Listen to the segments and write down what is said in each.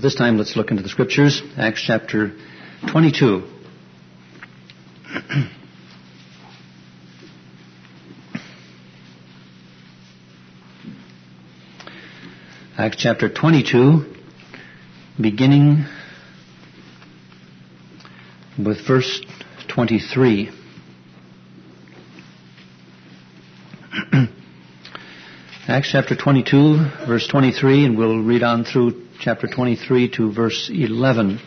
This time let's look into the Scriptures, Acts chapter 22. Acts chapter 22, beginning with verse 23. Acts chapter 22, verse 23, and we'll read on through chapter 23 to verse 11.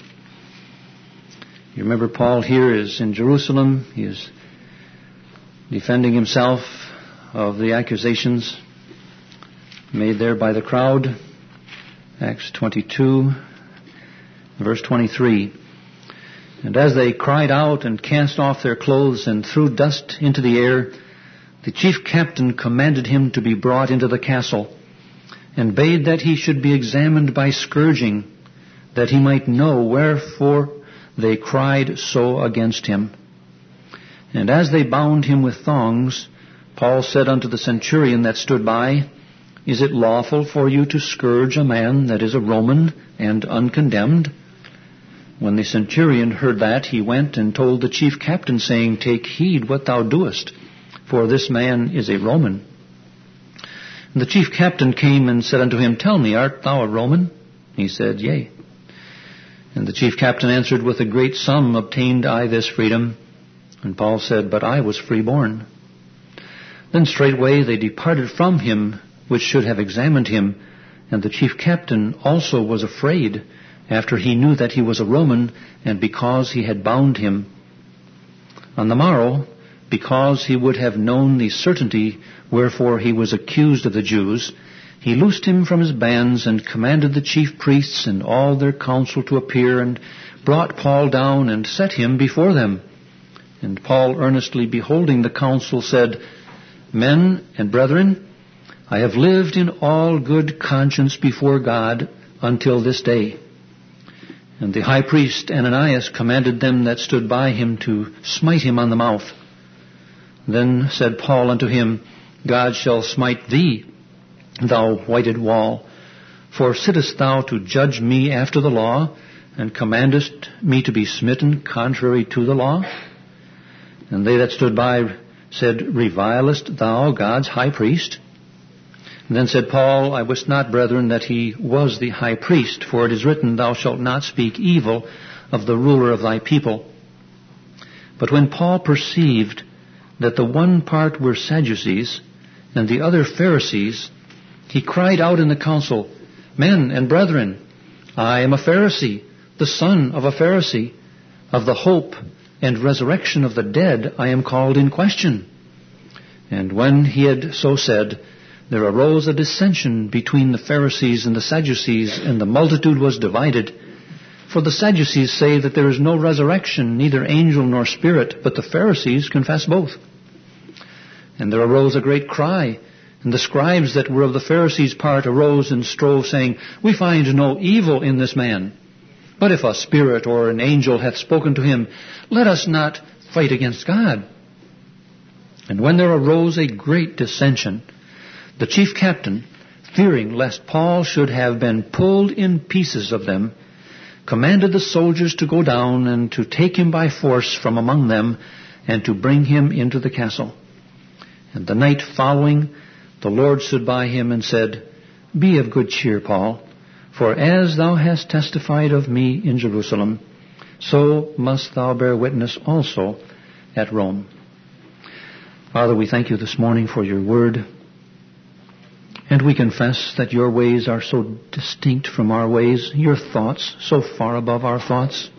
You remember Paul here is in Jerusalem. He is defending himself of the accusations made there by the crowd. Acts 22, verse 23. And as they cried out and cast off their clothes and threw dust into the air, the chief captain commanded him to be brought into the castle, and bade that he should be examined by scourging, that he might know wherefore they cried so against him. And as they bound him with thongs, Paul said unto the centurion that stood by, Is it lawful for you to scourge a man that is a Roman and uncondemned? When the centurion heard that, he went and told the chief captain, saying, Take heed what thou doest, for this man is a Roman. And the chief captain came and said unto him, Tell me, art thou a Roman? He said, Yea. And the chief captain answered, With a great sum obtained I this freedom. And Paul said, But I was freeborn. Then straightway they departed from him, which should have examined him. And the chief captain also was afraid, after he knew that he was a Roman, and because he had bound him. On the morrow, because he would have known the certainty wherefore he was accused of the Jews, he loosed him from his bands, and commanded the chief priests and all their council to appear, and brought Paul down, and set him before them. And Paul, earnestly beholding the council, said, Men and brethren, I have lived in all good conscience before God until this day. And the high priest Ananias commanded them that stood by him to smite him on the mouth. Then said Paul unto him, God shall smite thee, thou whited wall. For sittest thou to judge me after the law, and commandest me to be smitten contrary to the law? And they that stood by said, Revilest thou God's high priest? And then said Paul, I wist not, brethren, that he was the high priest, for it is written, Thou shalt not speak evil of the ruler of thy people. But when Paul perceived that the one part were Sadducees, and the other Pharisees, he cried out in the council, Men and brethren, I am a Pharisee, the son of a Pharisee. Of the hope and resurrection of the dead I am called in question. And when he had so said, there arose a dissension between the Pharisees and the Sadducees, and the multitude was divided. For the Sadducees say that there is no resurrection, neither angel nor spirit, but the Pharisees confess both. And there arose a great cry, and the scribes that were of the Pharisees' part arose and strove, saying, We find no evil in this man. But if a spirit or an angel hath spoken to him, let us not fight against God. And when there arose a great dissension, the chief captain, fearing lest Paul should have been pulled in pieces of them, commanded the soldiers to go down and to take him by force from among them, and to bring him into the castle. And the night following, the Lord stood by him and said, Be of good cheer, Paul, for as thou hast testified of me in Jerusalem, so must thou bear witness also at Rome. Father, we thank you this morning for your word. And we confess that your ways are so distinct from our ways, your thoughts so far above our thoughts.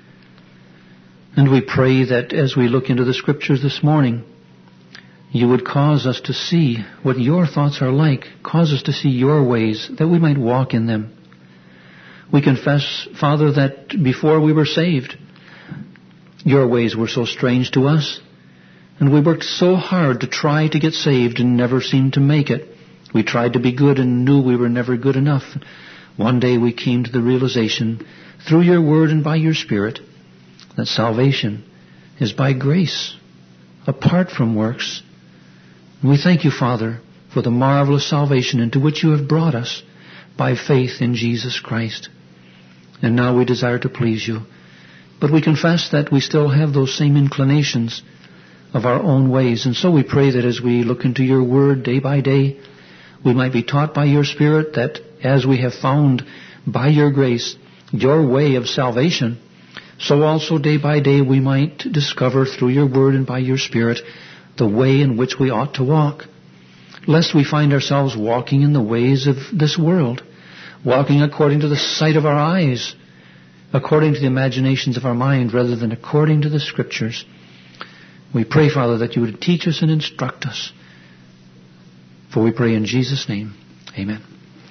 And we pray that as we look into the Scriptures this morning, you would cause us to see what your thoughts are like, cause us to see your ways, that we might walk in them. We confess, Father, that before we were saved, your ways were so strange to us, and we worked so hard to try to get saved and never seemed to make it. We tried to be good and knew we were never good enough. One day we came to the realization, through your word and by your Spirit, that salvation is by grace, apart from works. And we thank you, Father, for the marvelous salvation into which you have brought us by faith in Jesus Christ. and now we desire to please you. But we confess that we still have those same inclinations of our own ways. And so we pray that as we look into your word day by day, we might be taught by your Spirit that as we have found by your grace your way of salvation, so also day by day we might discover through your word and by your Spirit the way in which we ought to walk, lest we find ourselves walking in the ways of this world, walking according to the sight of our eyes, according to the imaginations of our mind, rather than according to the Scriptures. We pray, Father, that you would teach us and instruct us. For we pray in Jesus' name. Amen.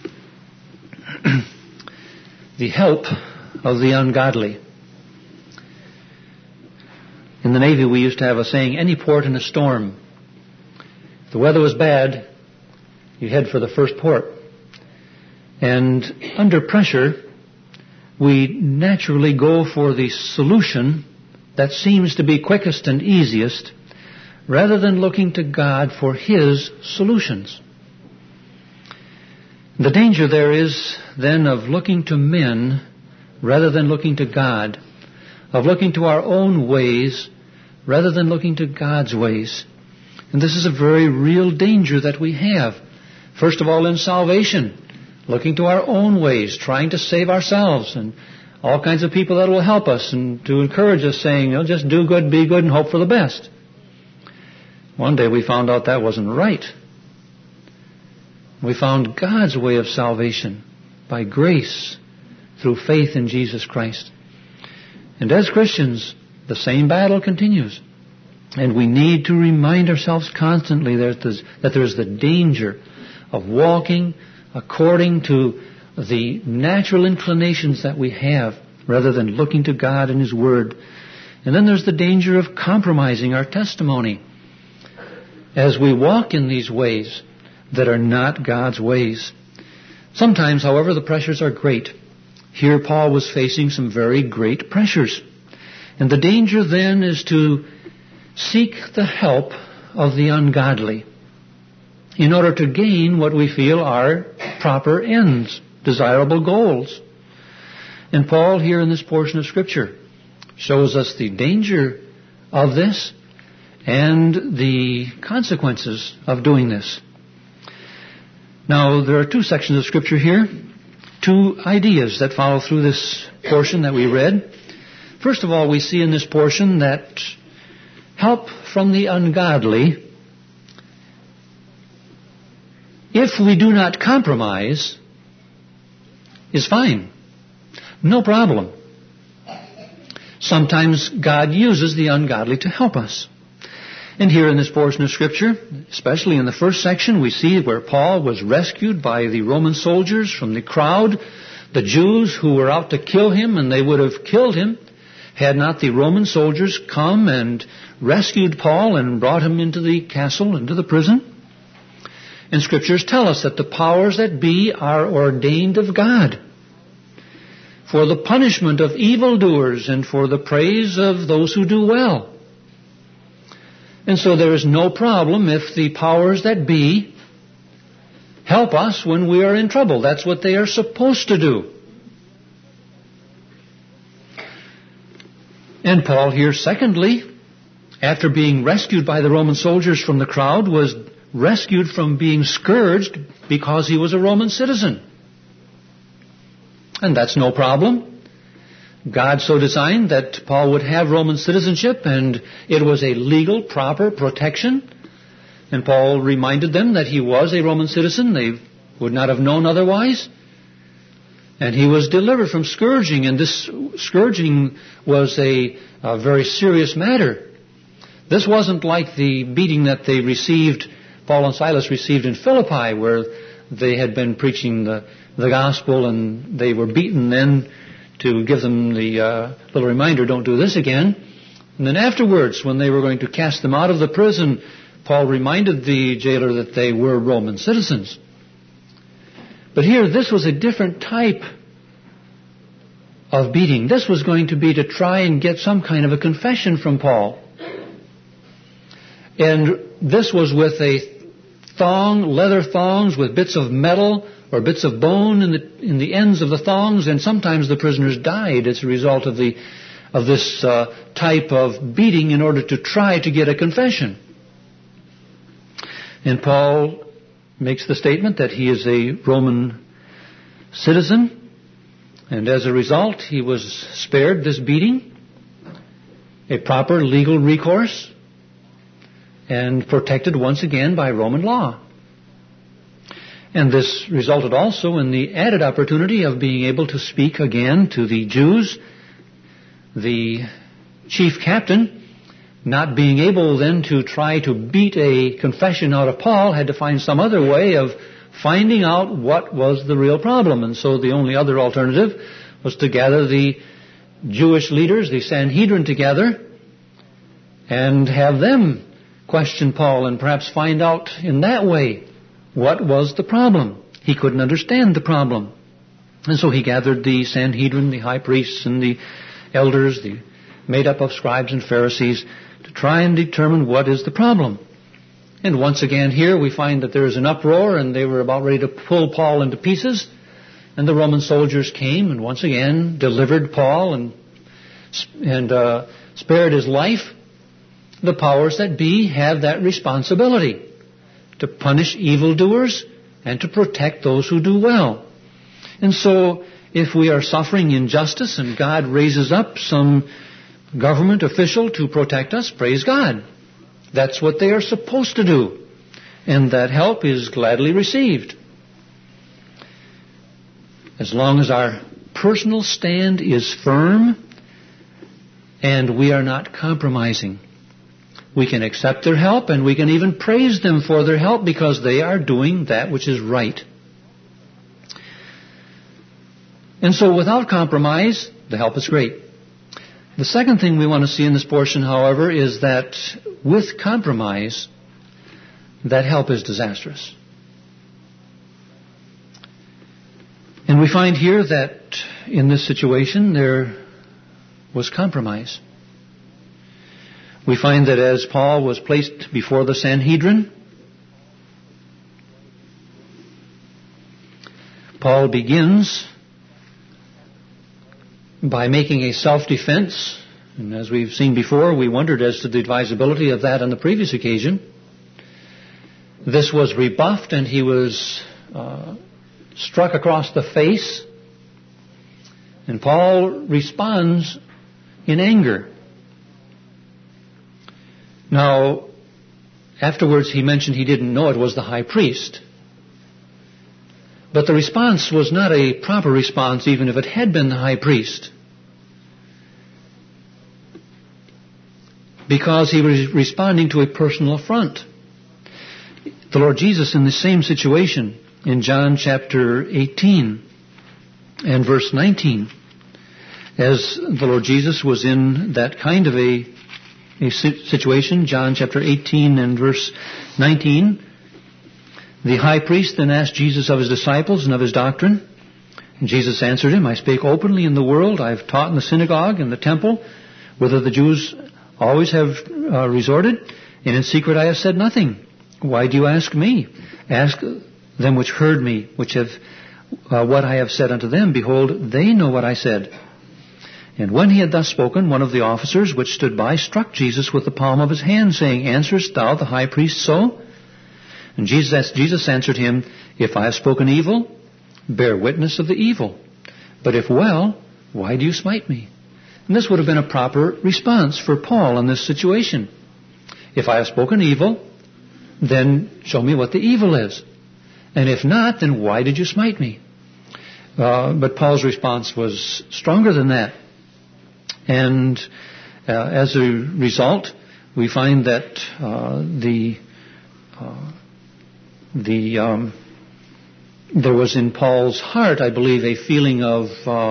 The help of the ungodly. In the Navy, we used to have a saying, any port in a storm. If the weather was bad, you head for the first port. And under pressure, we naturally go for the solution that seems to be quickest and easiest, rather than looking to God for His solutions. The danger there is then of looking to men rather than looking to God, of looking to our own ways rather than looking to God's ways. And this is a very real danger that we have. First of all, in salvation, looking to our own ways, trying to save ourselves, and all kinds of people that will help us and to encourage us, saying, just do good, be good, and hope for the best. One day we found out that wasn't right. We found God's way of salvation by grace through faith in Jesus Christ. And as Christians, the same battle continues. And we need to remind ourselves constantly that there is the danger of walking according to the natural inclinations that we have, rather than looking to God and His Word. And then there's the danger of compromising our testimony as we walk in these ways that are not God's ways. Sometimes, however, the pressures are great. Here Paul was facing some very great pressures. And the danger then is to seek the help of the ungodly in order to gain what we feel are proper ends, desirable goals. And Paul here in this portion of Scripture shows us the danger of this and the consequences of doing this. Now, there are two sections of Scripture here, two ideas that follow through this portion that we read. First of all, we see in this portion that help from the ungodly, if we do not compromise, is fine. No problem. Sometimes God uses the ungodly to help us. And here in this portion of Scripture, especially in the first section, we see where Paul was rescued by the Roman soldiers from the crowd, the Jews who were out to kill him, and they would have killed him had not the Roman soldiers come and rescued Paul and brought him into the castle, into the prison. And Scriptures tell us that the powers that be are ordained of God for the punishment of evildoers and for the praise of those who do well. And so there is no problem if the powers that be help us when we are in trouble. That's what they are supposed to do. And Paul here, secondly, after being rescued by the Roman soldiers from the crowd, was rescued from being scourged because he was a Roman citizen. And that's no problem. God so designed that Paul would have Roman citizenship, and it was a legal, proper protection. And Paul reminded them that he was a Roman citizen. They would not have known otherwise. And he was delivered from scourging, and this scourging was a very serious matter. This wasn't like the beating that they received, Paul and Silas received in Philippi, where they had been preaching the gospel and they were beaten then to give them the little reminder, don't do this again. And then afterwards, when they were going to cast them out of the prison, Paul reminded the jailer that they were Roman citizens. But here, this was a different type of beating. This was going to be to try and get some kind of a confession from Paul. And this was with a thong, leather thongs with bits of metal or bits of bone in the ends of the thongs, and sometimes the prisoners died as a result of this type of beating in order to try to get a confession. And Paul makes the statement that he is a Roman citizen, and as a result he was spared this beating, a proper legal recourse, and protected once again by Roman law. And this resulted also in the added opportunity of being able to speak again to the Jews. The chief captain, not being able then to try to beat a confession out of Paul, had to find some other way of finding out what was the real problem. And so the only other alternative was to gather the Jewish leaders, the Sanhedrin, together and have them question Paul and perhaps find out in that way what was the problem. He couldn't understand the problem. And so he gathered the Sanhedrin, the high priests and the elders, made up of scribes and Pharisees, to try and determine what is the problem. And once again here we find that there is an uproar, and they were about ready to pull Paul into pieces. And the Roman soldiers came and once again delivered Paul and spared his life. The powers that be have that responsibility to punish evildoers and to protect those who do well. And so if we are suffering injustice and God raises up some government official to protect us, praise God. That's what they are supposed to do. And that help is gladly received. As long as our personal stand is firm and we are not compromising, we can accept their help, and we can even praise them for their help because they are doing that which is right. And so without compromise, the help is great. The second thing we want to see in this portion, however, is that with compromise, that help is disastrous. And we find here that in this situation there was compromise. We find that as Paul was placed before the Sanhedrin, Paul begins by making a self-defense. And as we've seen before, we wondered as to the advisability of that on the previous occasion. This was rebuffed, and he was struck across the face. And Paul responds in anger. Now, afterwards he mentioned he didn't know it was the high priest. But the response was not a proper response, even if it had been the high priest. Because he was responding to a personal affront. The Lord Jesus, in the same situation, in John chapter 18 and verse 19, as the Lord Jesus was in that kind of a situation, John chapter 18 and verse 19, the high priest then asked Jesus of his disciples and of his doctrine. And Jesus answered him, I spake openly in the world. I have taught in the synagogue and the temple, whither the Jews always have resorted. And in secret I have said nothing. Why do you ask me? Ask them which heard me, which have what I have said unto them. Behold, they know what I said. And when he had thus spoken, one of the officers which stood by struck Jesus with the palm of his hand, saying, Answerest thou the high priest so? And Jesus answered him, If I have spoken evil, bear witness of the evil. But if well, why do you smite me? And this would have been a proper response for Paul in this situation. If I have spoken evil, then show me what the evil is. And if not, then why did you smite me? But Paul's response was stronger than that. And as a result, we find that there was in Paul's heart, I believe, a feeling of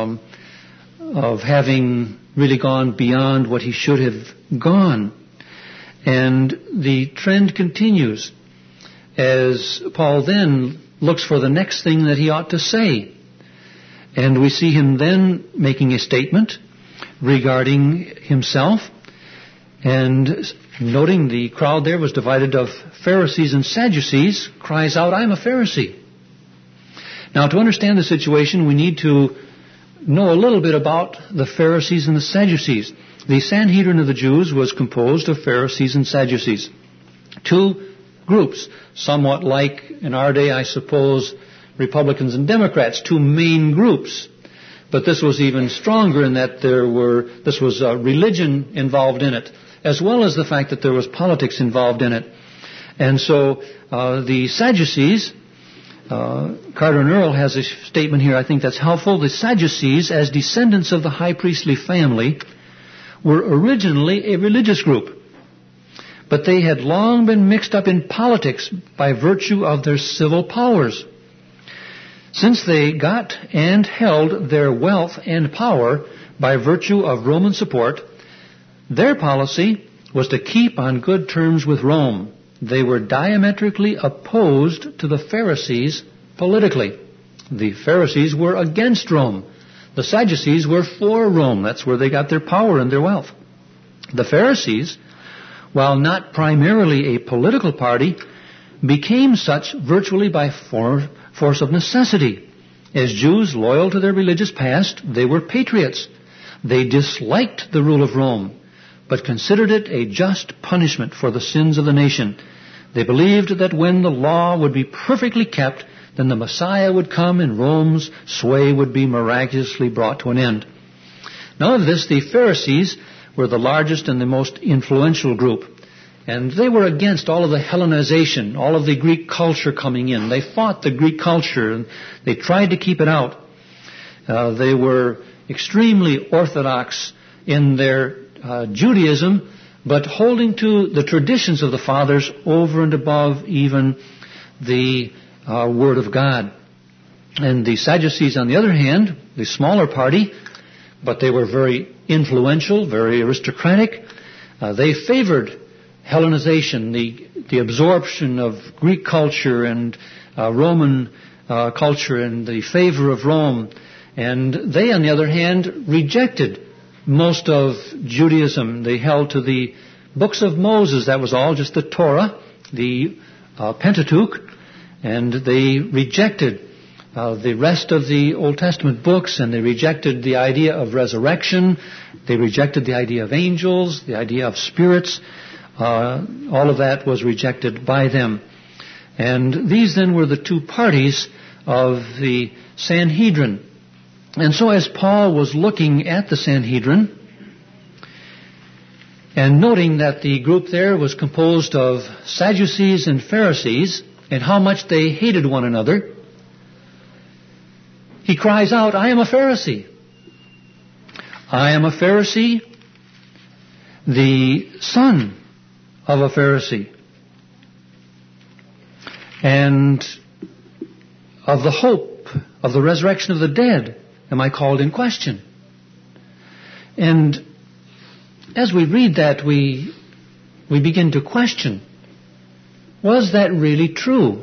having really gone beyond what he should have gone. And the trend continues as Paul then looks for the next thing that he ought to say. And we see him then making a statement regarding himself, and noting the crowd there was divided of Pharisees and Sadducees, cries out, I am a Pharisee. Now, to understand the situation, we need to know a little bit about the Pharisees and the Sadducees. The Sanhedrin of the Jews was composed of Pharisees and Sadducees. Two groups, somewhat like in our day, I suppose, Republicans and Democrats, two main groups. But this was even stronger in that this was religion involved in it, as well as the fact that there was politics involved in it. And so the Sadducees, Carter and Earl has a statement here I think that's helpful. The Sadducees, as descendants of the high priestly family, were originally a religious group. But they had long been mixed up in politics by virtue of their civil powers. Since they got and held their wealth and power by virtue of Roman support, their policy was to keep on good terms with Rome. They were diametrically opposed to the Pharisees politically. The Pharisees were against Rome. The Sadducees were for Rome. That's where they got their power and their wealth. The Pharisees, while not primarily a political party, became such virtually by force of necessity. As Jews loyal to their religious past, they were patriots. They disliked the rule of Rome, but considered it a just punishment for the sins of the nation. They believed that when the law would be perfectly kept, then the Messiah would come and Rome's sway would be miraculously brought to an end. Now of this, the Pharisees were the largest and the most influential group. And they were against all of the Hellenization, all of the Greek culture coming in. They fought the Greek culture and they tried to keep it out. They were extremely orthodox in their Judaism, but holding to the traditions of the fathers over and above even the Word of God. And the Sadducees, on the other hand, the smaller party, but they were very influential, very aristocratic. They favored Hellenization, the absorption of Greek culture and Roman culture and the favor of Rome. And they, on the other hand, rejected most of Judaism. They held to the books of Moses. That was all just the Torah, the Pentateuch. And they rejected the rest of the Old Testament books, and they rejected the idea of resurrection. They rejected the idea of angels, the idea of spirits. All of that was rejected by them. And these then were the two parties of the Sanhedrin. And so as Paul was looking at the Sanhedrin and noting that the group there was composed of Sadducees and Pharisees and how much they hated one another, he cries out, I am a Pharisee. I am a Pharisee, the son of a Pharisee, and of the hope of the resurrection of the dead am I called in question. And as we read that, we begin to question, was that really true?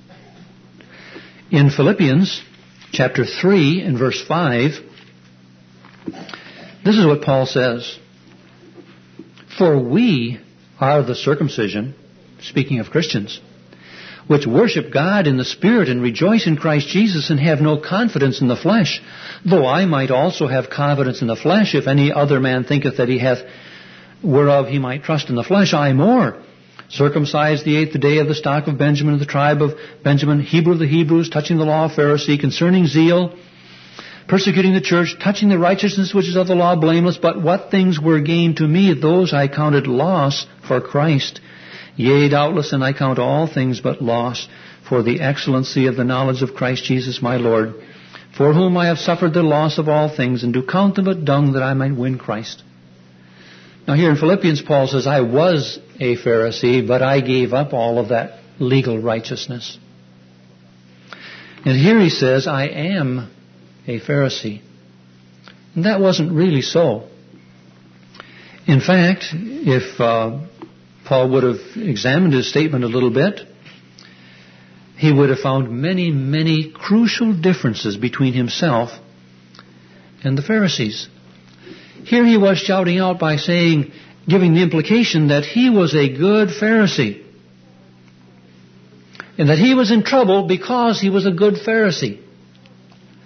In Philippians chapter 3 and verse 5, this is what Paul says, for we are the circumcision, speaking of Christians, which worship God in the Spirit and rejoice in Christ Jesus and have no confidence in the flesh, though I might also have confidence in the flesh, if any other man thinketh that he hath whereof he might trust in the flesh, I more. Circumcised the 8th day of the stock of Benjamin, of the tribe of Benjamin, Hebrew of the Hebrews, touching the law of Pharisee, concerning zeal, persecuting the church, touching the righteousness which is of the law, blameless. But what things were gained to me, those I counted loss for Christ. Yea, doubtless, and I count all things but loss for the excellency of the knowledge of Christ Jesus my Lord, for whom I have suffered the loss of all things, and do count them but dung, that I might win Christ. Now here in Philippians, Paul says, I was a Pharisee, but I gave up all of that legal righteousness. And here he says, I am a Pharisee. And that wasn't really so. In fact, if Paul would have examined his statement a little bit, he would have found many, many crucial differences between himself and the Pharisees. Here he was shouting out by saying, giving the implication that he was a good Pharisee, and that he was in trouble because he was a good Pharisee.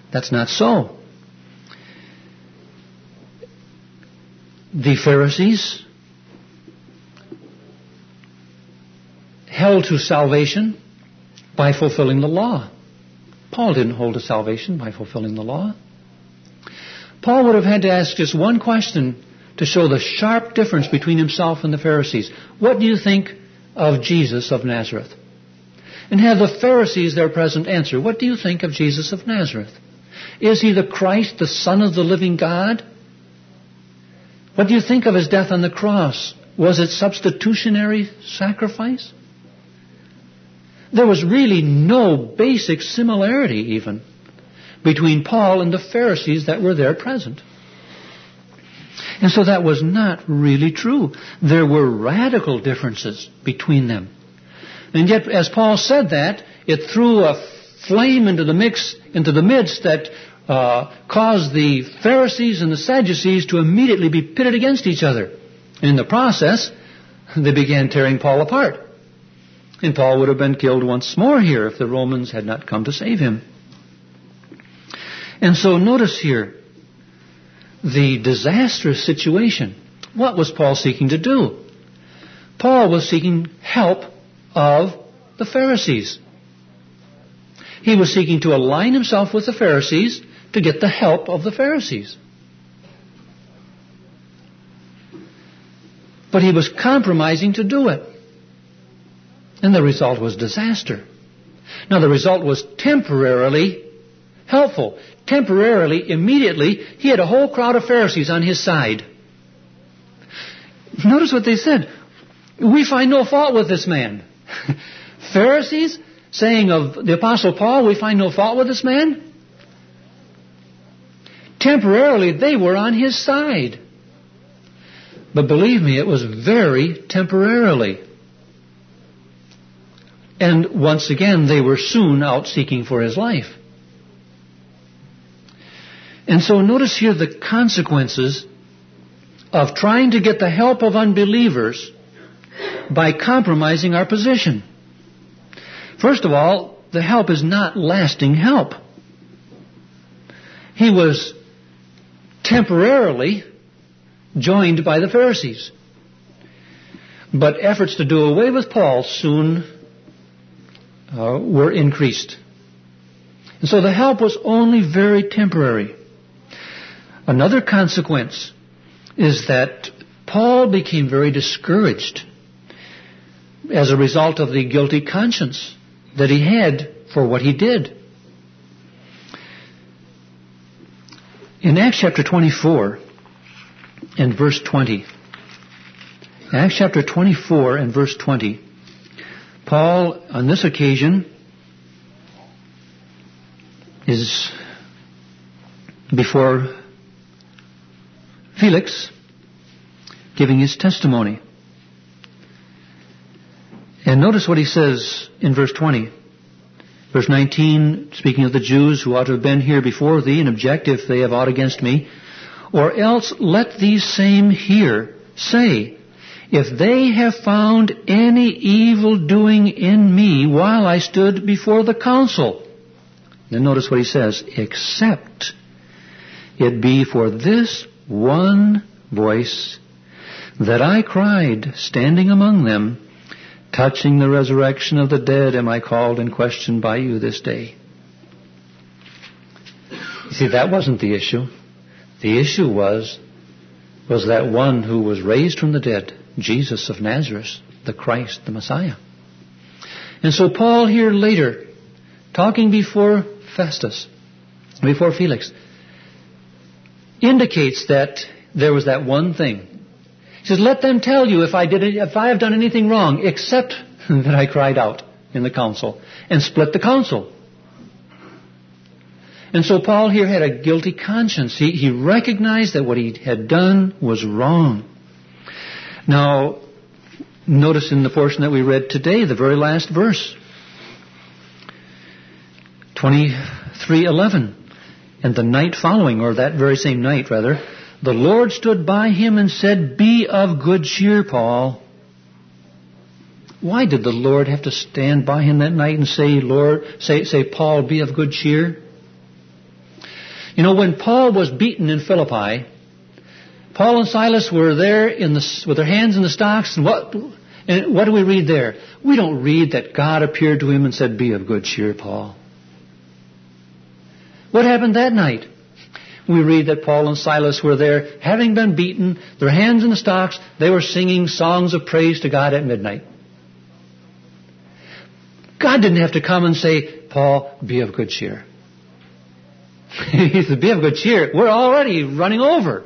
That's not so. The Pharisees held to salvation by fulfilling the law. Paul didn't hold to salvation by fulfilling the law. Paul would have had to ask just one question to show the sharp difference between himself and the Pharisees. What do you think of Jesus of Nazareth? And have the Pharisees there present answer, what do you think of Jesus of Nazareth? Is he the Christ, the Son of the living God? What do you think of his death on the cross? Was it substitutionary sacrifice? There was really no basic similarity even between Paul and the Pharisees that were there present. And so that was not really true. There were radical differences between them. And yet, as Paul said that, it threw a flame into the midst that caused the Pharisees and the Sadducees to immediately be pitted against each other. In the process, they began tearing Paul apart. And Paul would have been killed once more here if the Romans had not come to save him. And so notice here the disastrous situation. What was Paul seeking to do? Paul was seeking help of the Pharisees. He was seeking to align himself with the Pharisees to get the help of the Pharisees. But he was compromising to do it. And the result was disaster. Now the result was temporarily helpful. Temporarily, immediately, he had a whole crowd of Pharisees on his side. Notice what they said. We find no fault with this man. Pharisees saying of the Apostle Paul, we find no fault with this man. Temporarily, they were on his side. But believe me, it was very temporarily. And once again, they were soon out seeking for his life. And so notice here the consequences of trying to get the help of unbelievers by compromising our position. First of all, the help is not lasting help. He was temporarily joined by the Pharisees. But efforts to do away with Paul soon were increased. And so the help was only very temporary. Another consequence is that Paul became very discouraged as a result of the guilty conscience that he had for what he did. In Acts chapter 24 and verse 20, Acts chapter 24 and verse 20, Paul, on this occasion, is before Felix, giving his testimony. And notice what he says in verse 20. Verse 19, speaking of the Jews who ought to have been here before thee, and object if they have aught against me. Or else let these same here say, if they have found any evil doing in me while I stood before the council. Then notice what he says, except it be for this one voice that I cried, standing among them, touching the resurrection of the dead am I called and questioned by you this day. You see, that wasn't the issue. The issue was that one who was raised from the dead, Jesus of Nazareth, the Christ, the Messiah. And so Paul here later, talking before Festus, before Felix, indicates that there was that one thing. He says, let them tell you if I have done anything wrong, except that I cried out in the council and split the council. And so Paul here had a guilty conscience. He recognized that what he had done was wrong. Now, notice in the portion that we read today, the very last verse, 23:11. And the night following, or that very same night rather, the Lord stood by him and said, be of good cheer, Paul. Why did the Lord have to stand by him that night and say, Paul, be of good cheer? You know, when Paul was beaten in Philippi, Paul and Silas were there with their hands in the stocks, and what do we read there? We don't read that God appeared to him and said, "Be of good cheer, Paul." What happened that night? We read that Paul and Silas were there, having been beaten, their hands in the stocks, they were singing songs of praise to God at midnight. God didn't have to come and say, "Paul, be of good cheer." He said, "Be of good cheer." We're already running over.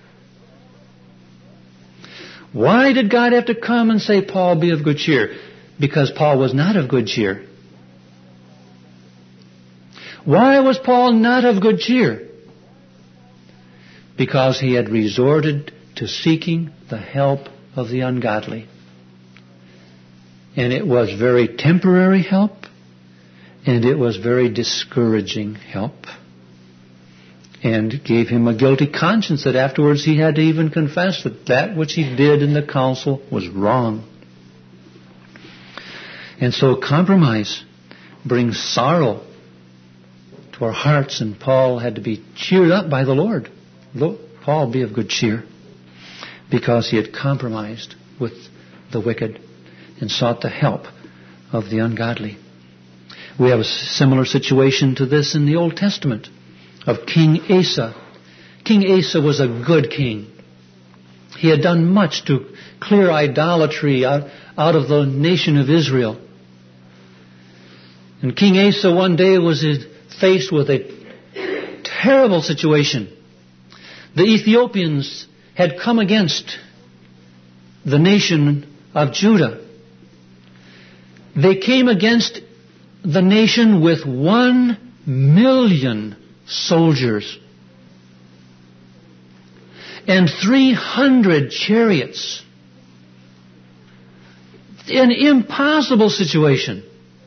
Why did God have to come and say, "Paul, be of good cheer"? Because Paul was not of good cheer. Why was Paul not of good cheer? Because he had resorted to seeking the help of the ungodly. And it was very temporary help, and it was very discouraging help. And gave him a guilty conscience that afterwards he had to even confess that which he did in the council was wrong. And so compromise brings sorrow to our hearts, and Paul had to be cheered up by the Lord. Paul, be of good cheer, because he had compromised with the wicked and sought the help of the ungodly. We have a similar situation to this in the Old Testament of King Asa. King Asa was a good king. He had done much to clear idolatry out of the nation of Israel. And King Asa one day was faced with a terrible situation. The Ethiopians had come against the nation of Judah. They came against the nation with 1 million soldiers and 300 chariots. An impossible situation.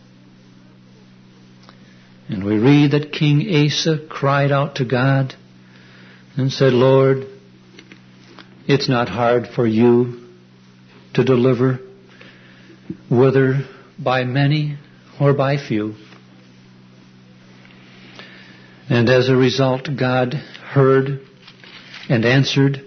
And we read that King Asa cried out to God and said, "Lord, it's not hard for you to deliver, whether by many or by few." And as a result, God heard and answered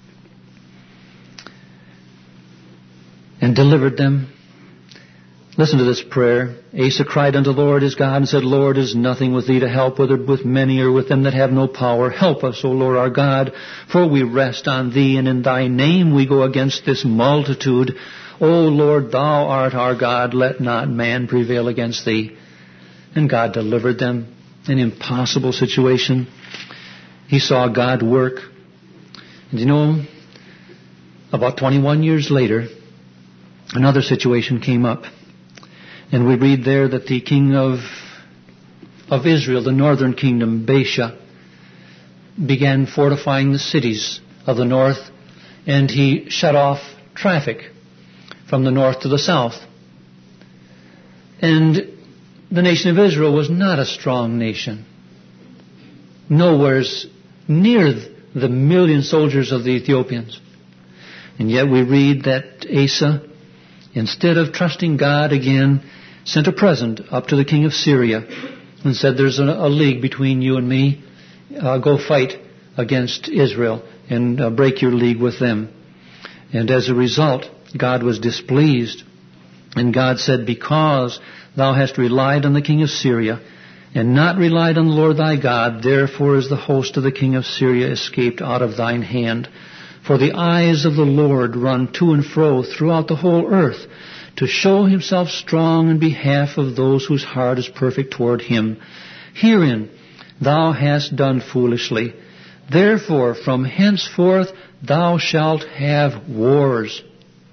and delivered them. Listen to this prayer. Asa cried unto the Lord his God and said, "Lord, is nothing with thee to help, whether with many or with them that have no power. Help us, O Lord our God, for we rest on thee, and in thy name we go against this multitude. O Lord, thou art our God, let not man prevail against thee." And God delivered them. An impossible situation. He saw God work. And you know, about 21 years later, another situation came up. And we read there that the king of Israel, the northern kingdom, Baasha, began fortifying the cities of the north, and he shut off traffic from the north to the south. And the nation of Israel was not a strong nation. Nowhere's near the 1 million soldiers of the Ethiopians. And yet we read that Asa, instead of trusting God again, sent a present up to the king of Syria and said, "There's a league between you and me. Go fight against Israel and break your league with them." And as a result, God was displeased. And God said, "Because thou hast relied on the king of Syria and not relied on the Lord thy God, therefore is the host of the king of Syria escaped out of thine hand. For the eyes of the Lord run to and fro throughout the whole earth, to show himself strong in behalf of those whose heart is perfect toward him. Herein thou hast done foolishly. Therefore from henceforth thou shalt have wars."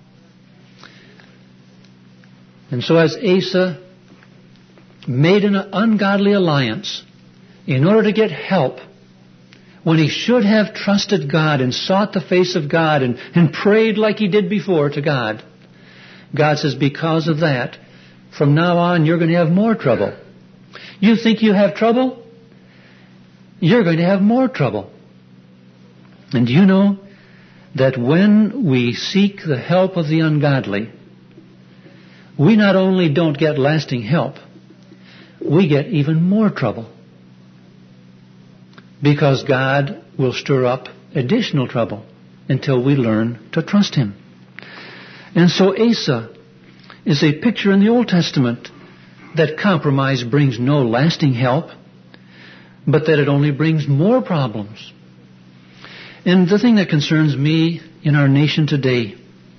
And so as Asa made an ungodly alliance in order to get help, when he should have trusted God and sought the face of God and prayed like he did before to God, God says, because of that, from now on you're going to have more trouble. You think you have trouble? You're going to have more trouble. And you know that when we seek the help of the ungodly, we not only don't get lasting help, we get even more trouble. because God will stir up additional trouble until we learn to trust Him. And so Asa is a picture in the Old Testament that compromise brings no lasting help, but that it only brings more problems. And the thing that concerns me in our nation today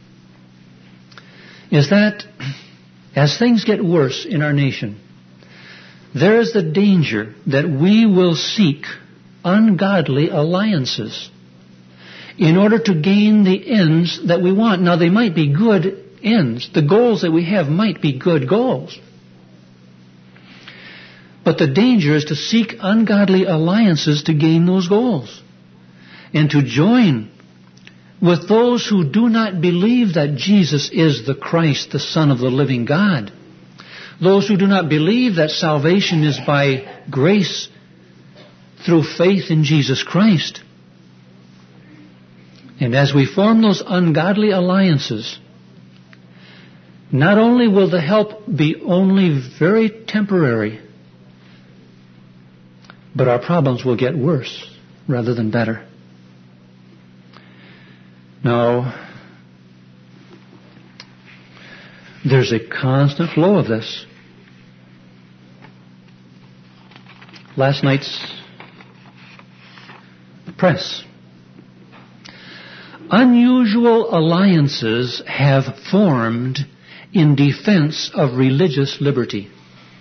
is that as things get worse in our nation, there is the danger that we will seek ungodly alliances in order to gain the ends that we want. Now, they might be good ends. The goals that we have might be good goals. But the danger is to seek ungodly alliances to gain those goals and to join with those who do not believe that Jesus is the Christ, the Son of the living God. Those who do not believe that salvation is by grace through faith in Jesus Christ. And as we form those ungodly alliances, not only will the help be only very temporary, but our problems will get worse rather than better. Now, there's a constant flow of this. Last night's press. Unusual alliances have formed in defense of religious liberty.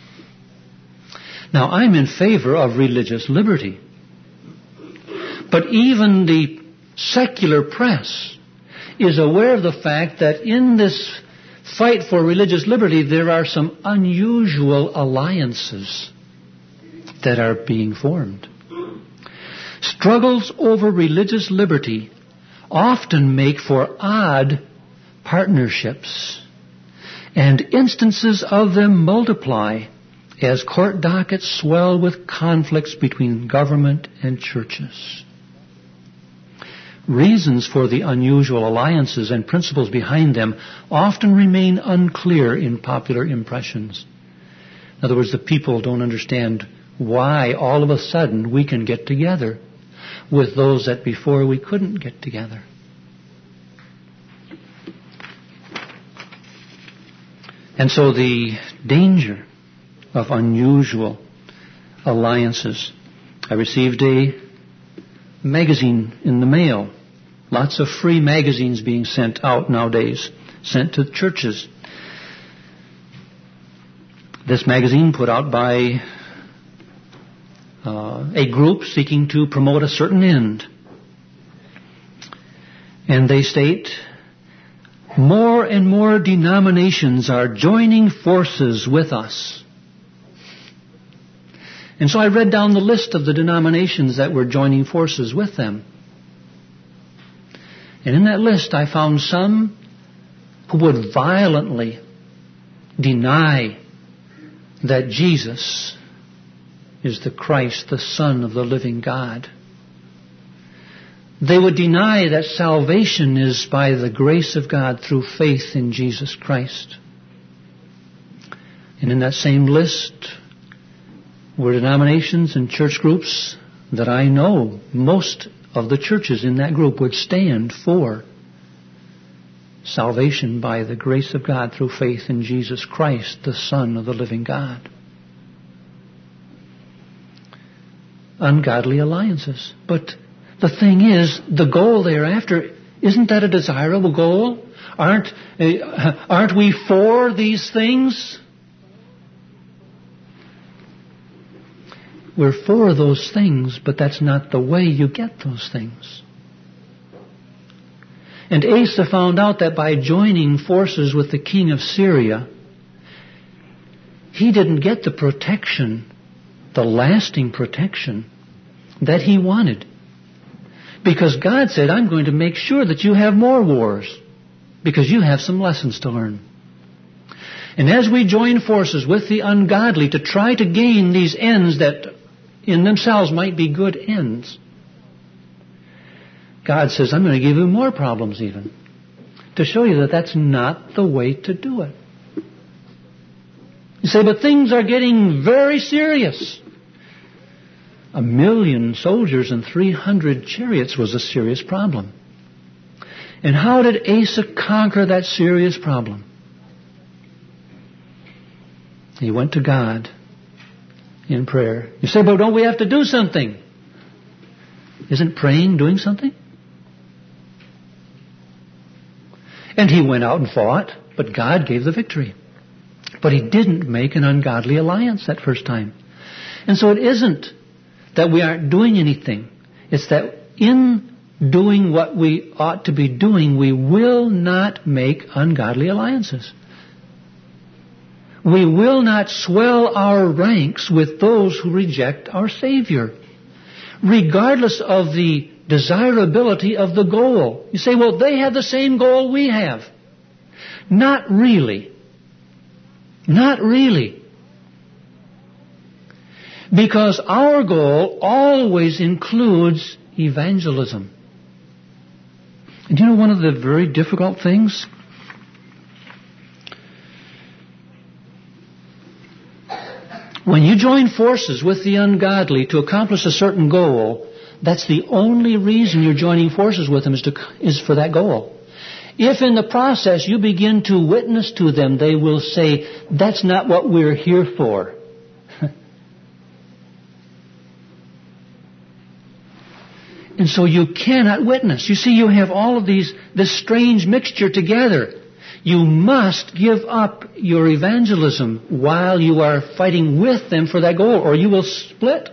Now, I'm in favor of religious liberty. But even the secular press is aware of the fact that in this fight for religious liberty, there are some unusual alliances that are being formed. Struggles over religious liberty often make for odd partnerships, and instances of them multiply as court dockets swell with conflicts between government and churches. Reasons for the unusual alliances and principles behind them often remain unclear in popular impressions. In other words, the people don't understand why all of a sudden we can get together with those that before we couldn't get together. And so the danger of unusual alliances. I received a magazine in the mail. Lots of free magazines being sent out nowadays, sent to churches. This magazine put out by a group seeking to promote a certain end. And they state, more and more denominations are joining forces with us. And so I read down the list of the denominations that were joining forces with them. And in that list I found some who would violently deny that Jesus is the Christ, the Son of the living God. They would deny that salvation is by the grace of God through faith in Jesus Christ. And in that same list were denominations and church groups that I know most of the churches in that group would stand for salvation by the grace of God through faith in Jesus Christ, the Son of the living God. Ungodly alliances. But the thing is, the goal they're after, isn't that a desirable goal? Aren't we for these things? We're for those things, but that's not the way you get those things. And Asa found out that by joining forces with the king of Syria, he didn't get the protection, the lasting protection that he wanted. Because God said, I'm going to make sure that you have more wars, because you have some lessons to learn. And as we join forces with the ungodly to try to gain these ends that in themselves might be good ends, God says, I'm going to give you more problems even, to show you that that's not the way to do it. You say, but things are getting very serious. 1,000,000 soldiers and 300 chariots was a serious problem. And how did Asa conquer that serious problem? He went to God in prayer. You say, but don't we have to do something? Isn't praying doing something? And he went out and fought, but God gave the victory. But he didn't make an ungodly alliance that first time. And so it isn't that we aren't doing anything. It's that in doing what we ought to be doing, we will not make ungodly alliances. We will not swell our ranks with those who reject our Savior, regardless of the desirability of the goal. You say, well, they have the same goal we have. Not really. Not really. Because our goal always includes evangelism. And you know one of the very difficult things? When you join forces with the ungodly to accomplish a certain goal, that's the only reason you're joining forces with them is for that goal. If in the process you begin to witness to them, they will say, that's not what we're here for. And so you cannot witness. You see, you have all of this strange mixture together. You must give up your evangelism while you are fighting with them for that goal, or you will split.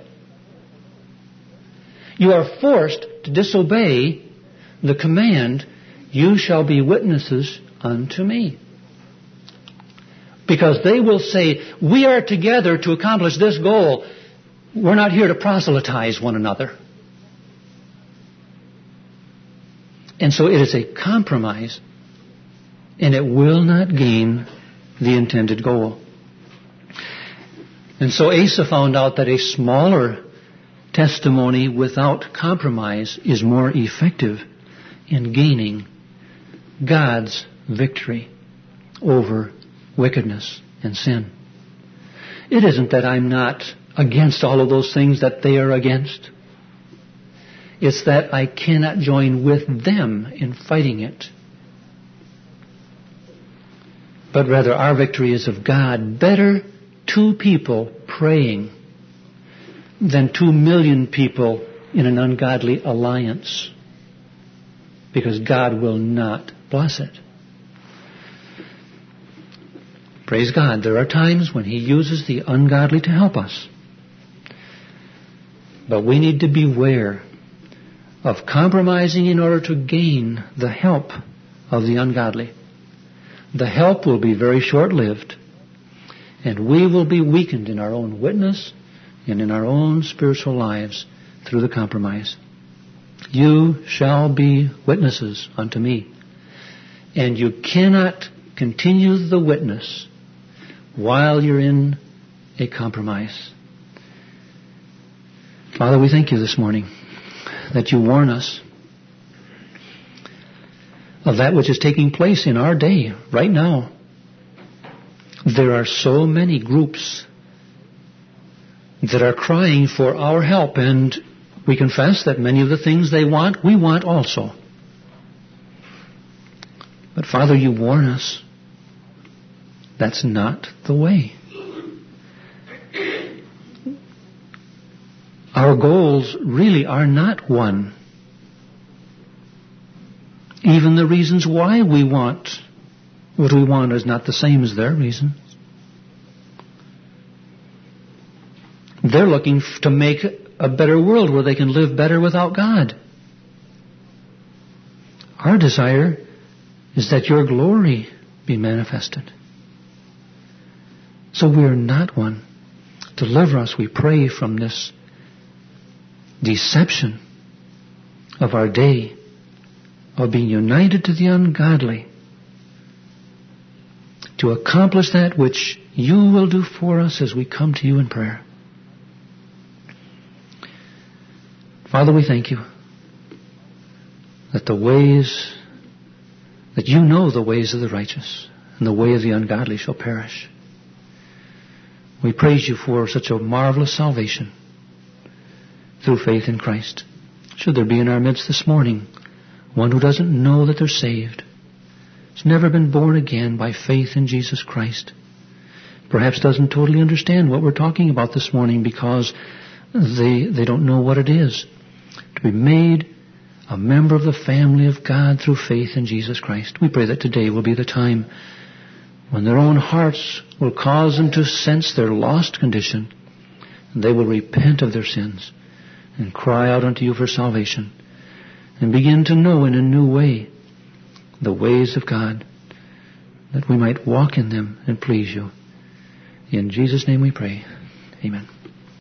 You are forced to disobey the command, you shall be witnesses unto me. Because they will say, we are together to accomplish this goal. We're not here to proselytize one another. And so it is a compromise, and it will not gain the intended goal. And so Asa found out that a smaller testimony without compromise is more effective in gaining God's victory over wickedness and sin. It isn't that I'm not against all of those things that they are against. It's that I cannot join with them in fighting it. But rather our victory is of God. Better 2 people praying than 2 million people in an ungodly alliance. Because God will not bless it. Praise God. There are times when He uses the ungodly to help us. But we need to beware of compromising in order to gain the help of the ungodly. The help will be very short-lived, and we will be weakened in our own witness and in our own spiritual lives through the compromise. You shall be witnesses unto me. And you cannot continue the witness while you're in a compromise. Father, we thank you this morning that you warn us of that which is taking place in our day right now. There are so many groups that are crying for our help, and we confess that many of the things they want, we want also. But Father, you warn us that's not the way. Our goals really are not one. Even the reasons why we want what we want is not the same as their reasons. They're looking to make a better world where they can live better without God. Our desire is that your glory be manifested. So we are not one. Deliver us, we pray, from this deception of our day, of being united to the ungodly, to accomplish that which you will do for us as we come to you in prayer. Father, we thank you that that you know the ways of the righteous, and the way of the ungodly shall perish. We praise you for such a marvelous salvation. through faith in Christ. Should there be in our midst this morning one who doesn't know that they're saved, has never been born again by faith in Jesus Christ, perhaps doesn't totally understand what we're talking about this morning because they don't know what it is to be made a member of the family of God through faith in Jesus Christ. We pray that today will be the time when their own hearts will cause them to sense their lost condition, and they will repent of their sins and cry out unto you for salvation and begin to know in a new way the ways of God, that we might walk in them and please you. In Jesus' name we pray. Amen.